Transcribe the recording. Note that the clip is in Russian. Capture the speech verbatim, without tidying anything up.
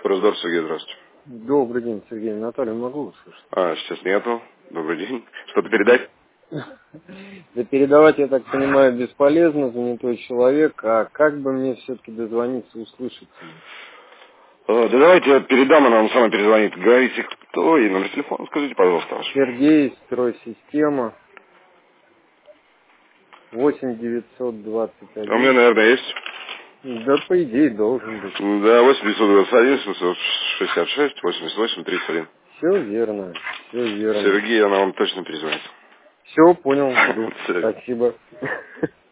Форсдор, Сергей, здравствуйте. Добрый день, Сергей. Наталью могу услышать? А, сейчас нету. Добрый день. Что-то передать? Да передавать, я так понимаю, бесполезно, занятой человек. А как бы мне все-таки дозвониться, услышать? О, да давайте я передам, она вам сама перезвонит. Говорите, кто и номер телефона, скажите, пожалуйста, ваш. Сергей, стройсистема, восемь девятьсот двадцать А у меня, один. наверное, есть. Да, по идее, должен быть. Да, восемь девятьсот двадцать один, семьсот шестьдесят шесть, восемьдесят восемь, тридцать один. Все верно, все верно. Сергей, она вам точно перезвонит. Все, понял, жду. Все. Спасибо.